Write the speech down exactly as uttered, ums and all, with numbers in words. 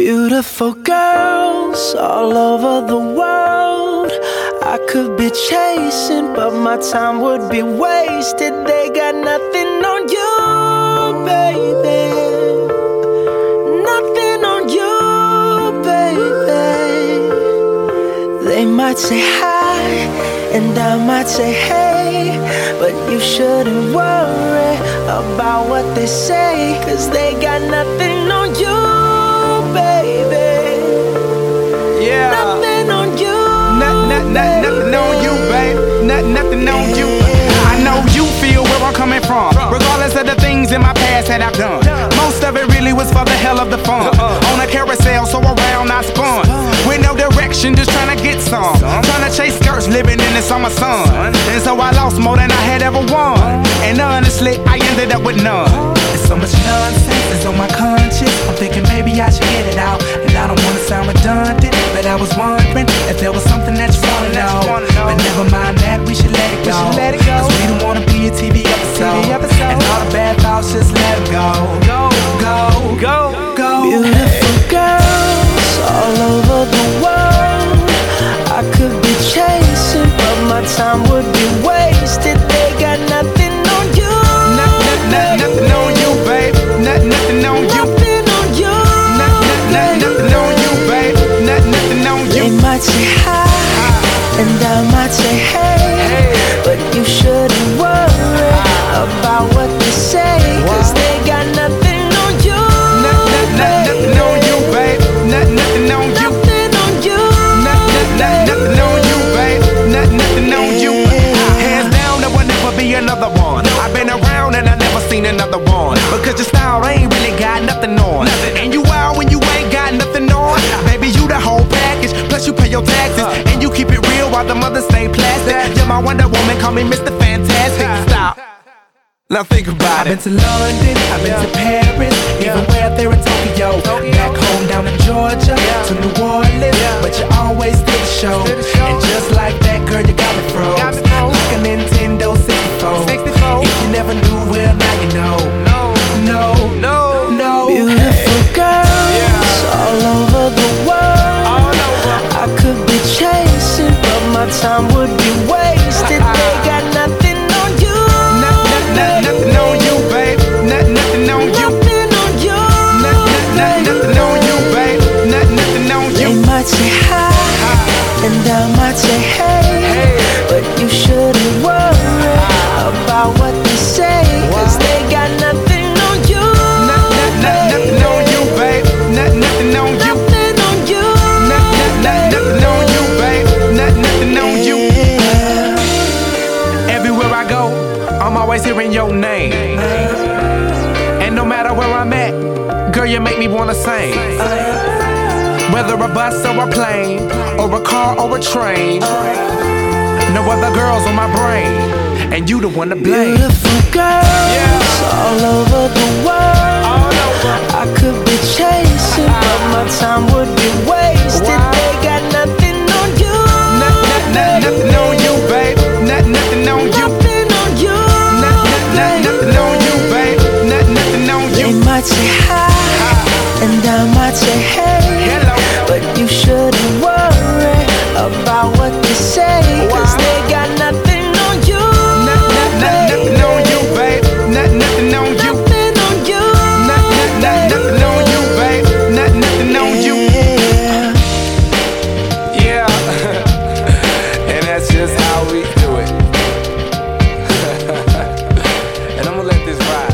Beautiful girls all over the world I could be chasing, but my time would be wasted. They got nothing on you, baby. Nothing on you, baby. They might say hi, and I might say hey, but you shouldn't worry about what they say, 'cause they got nothing on you, baby. Yeah. Nothing on you. Not, not, not, nothing on you, babe. Not, nothing on you. I know you feel where I'm coming from, regardless of the things in my past that I've done. Most of it really was for the hell of the fun. On a carousel, so around I spun. With no direction, just trying to get some. Trying to chase skirts, living in the summer sun. And so I lost more than I had ever won. And honestly, I ended up with none. There's so much nonsense that's on my conscience. I'm thinking maybe I should get it out. And I don't wanna sound redundant, but I was wondering if there was something that you wanna know. But never mind that, we should let it go. Cause we don't wanna be a T V episode. And all the bad thoughts, just let them go. Go, go, go, go. Beautiful girls all over the world I could be chasing, but my time would be wasted. They got nothing on you. Nothing, nothing, nothing on you, babe. Nothing, nothing on you. Nothing on you. Nothing, nothing, nothing on you, babe. Nothing, nothing on you. They might say hi, and I might say hey, but you shouldn't worry about what they say, 'cause they got nothing on you. Nothing, nothing on you, babe. Nothing, nothing on you. Nothing on you. Nothing, nothing on you, babe. Nothing, nothing on you. Hands down, there will never be another one. I've been around and I never seen another one. Because your style ain't really got nothing on. And you out when you ain't got nothing on. Baby, you the whole package. Plus you pay your taxes. And you keep it real while the mothers stay plastic. You're my Wonder Woman, call me Mister Fantastic. Stop. Now think about it. I've been to London, I've been to Paris, even where there in Tokyo. Back home down in Georgia, to New Orleans, but you always did the show. And just like that, girl, you got me froze. Like a Nintendo sixty-four. If you never knew, well, now you know. No, no, no, no. Beautiful girls all over the world I could be chasing, but my time would be wasted. They got nothing on you. Nothing on you, babe. Nothing, nothing on you. Nothing on you. Nothing, nothing on you, babe. Nothing, nothing on you. They might say hi, and I might say hey, but you shouldn't worry about what they say, 'cause they got nothing on you. Nothing on you, babe. Nothing, nothing on you. Nothing on you. Nothing on you, babe. Nothing on you. Everywhere I go, I'm always hearing your name. And no matter where I'm at, girl, you make me wanna sing. Whether a bus or a plane, or a car or a train, no other girls on my brain, and you the one to blame. Beautiful girls all over the world I could be chasing, but my time would be wasted. They got nothing on you. Nothing on you, babe. Nothing on you. Nothing on you. Nothing on you, babe. Nothing on you. They might say hi, and I might say hey, but you shouldn't worry about what they say, 'cause they got nothing on you. Nothing on you, babe. Nothing on you. Nothing on you. Nothing on you, babe. Nothing on you. Yeah. And that's just how we do it. And I'm gonna let this ride.